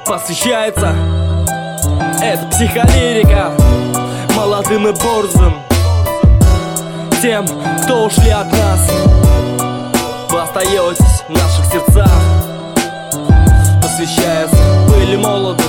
посвящается эта психолирика молодым и борзым, тем, кто ушли от нас. Вы остаетесь в наших сердцах. Посвящается. Были молоды,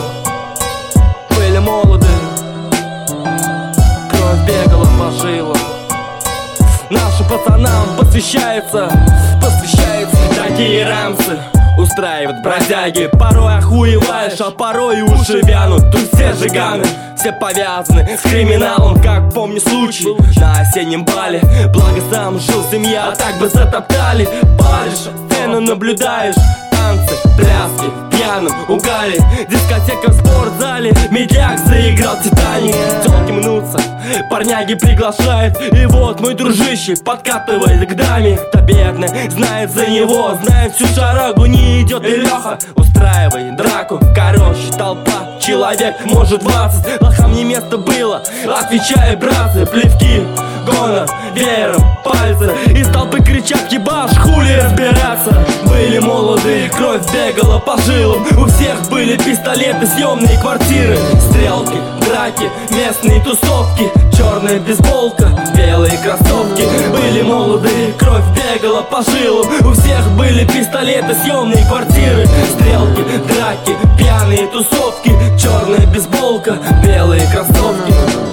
кровь бегала по жилам. Нашим пацанам посвящается. Такие рамсы устраивают бродяги. Порой охуеваешь, а порой и уши вянут. Тут все жиганы, все повязаны с криминалом. Как помню случай на осеннем бале. Благо сам жил семья, а так бы затоптали. Палишь, сцену наблюдаешь, танцы, пляски, пьяным угаре. Дискотека в спортзале, медляк заиграл Титаник. Тёлки мнутся, парняги приглашают. И вот мой дружище подкатывает к даме. Та бедная знает за него, знает всю шарагу, не идет. И Лёха устраивает драку. Короче, толпа, человек, может 20. Лохам не место было, отвечай, братцы. Плевки, гонор, веером, пальцы. Из толпы кричат: ебаш, хули разбираться. Были молоды, кровь бегала по жилам. У всех были пистолеты, съемные квартиры. Стрелки, драки, местные тусовки. Черная бейсболка, белые кроссовки. Были молоды, кровь бегала по жилам. У всех были пистолеты, съемные квартиры. Стрелки, драки, пьяные тусовки. Черная бейсболка, белые кроссовки.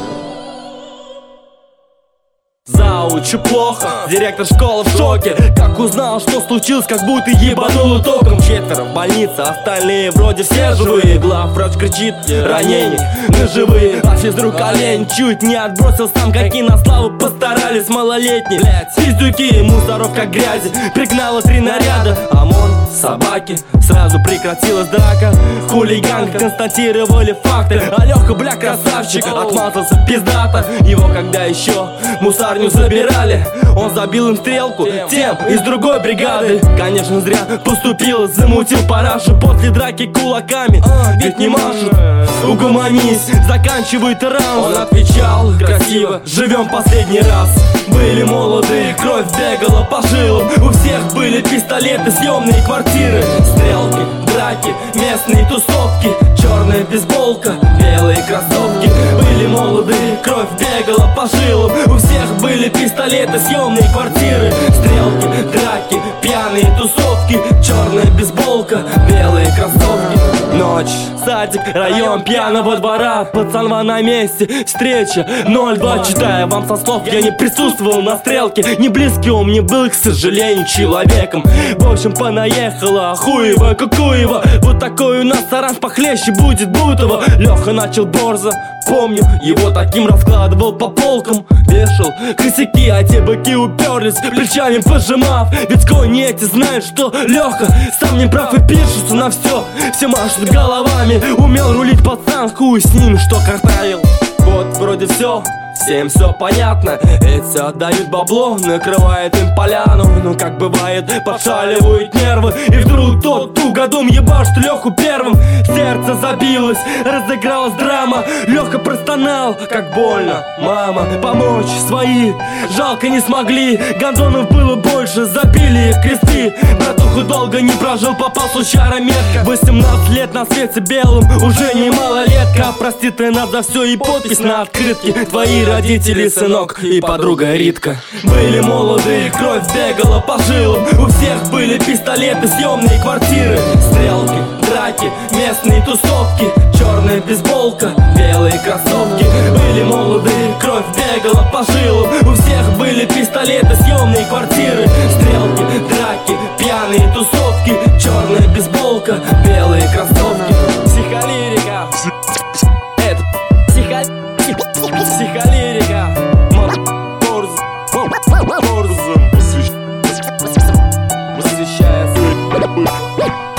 Заучу плохо, директор школы в шоке. Как узнал, что случилось, как будто ебануло током. Четверо в больнице, остальные вроде все живые. Главврач кричит: ранений ножевые. А физрук олень чуть не отбросил сам. Какие на славу постарались малолетние. Пиздюки, мусоров как грязи. Пригнало 3 наряда, ОМОН, собаки. Сразу прекратилась драка. Хулиганка, констатировали факты. А Лёха, бля, красавчик, отмазался пиздато. Его когда еще мусарню забирали, он забил им стрелку тем из другой бригады. Конечно, зря поступил, замутил парашу. После драки кулаками ведь не машут. Угомонись, заканчивает раунд. Он отвечал красиво: живем последний раз. Были молоды, кровь бегала по жилам. У всех были пистолеты, съемные квартиры. Стрелки, драки, местные тусовки. Черная бейсболка, белые кроссовки. Были молоды, кровь бегала по жилам. У всех были пистолеты, съемные квартиры. Стрелки, драки, пьяные тусовки. Черная бейсболка, белые кроссовки. Ночь, садик, район пьяного двора. Пацанва на месте, встреча 02. Читая вам со слов, я не присутствовал на стрелке. Не близкий он мне был, к сожалению, человеком. В общем, понаехала хуево, кукуево. Вот такой у нас саран похлеще будет Бутова. Лёха начал борзо, помню, его таким раскладывал по полкам. Вешал косяки, а те быки уперлись, плечами пожимав. Ведь кони эти знают, что Лёха сам не прав и пишется на все. Все машут головами, умел рулить пацан, хуй с ним, что картавил. Вот вроде все, всем все понятно. Эти отдают бабло, накрывает им поляну. Ну как бывает, подшаливают нервы. И вдруг тот тугодум ебашит Леху первым. Сердце забилось, разыгралась драма. Леха простонал, как больно. Мама, помочь свои жалко не смогли. Гондонов было больше, забили их кресты. Братуху долго не прожил, попал случайно метко. 18 лет на свете белым, уже не малолетка. Прости ты нас за все и подпись на открытке. Твои родители, сынок и подруга Ритка. Были молоды, кровь бегала по жилам. У всех были пистолеты, съемные квартиры. Стрелки, драки, местные тусовки. Черная бейсболка, белые кроссовки. Были молоды, кровь бегала по жилам. У всех были пистолеты, съемные квартиры. Стрелки, драки, пьяные тусовки. Черная бейсболка, белые кроссовки. Психолирика. Это психолирика. Посвящается.